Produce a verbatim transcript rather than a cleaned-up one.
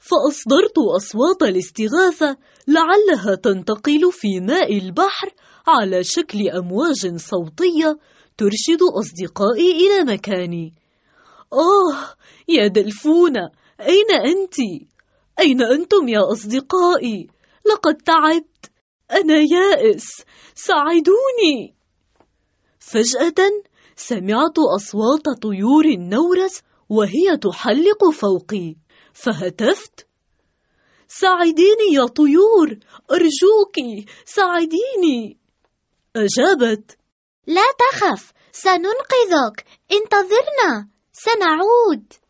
فأصدرت أصوات الاستغاثة لعلها تنتقل في ماء البحر على شكل أمواج صوتية ترشد أصدقائي إلى مكاني. آه يا دلفونة، أين أنت؟ أين أنتم يا أصدقائي؟ لقد تعبت، أنا يائس، ساعدوني. فجأة سمعت أصوات طيور النورس وهي تحلق فوقي، فهتفت: ساعديني يا طيور، أرجوك ساعديني. أجابت: لا تخف، سننقذك، انتظرنا، سنعود.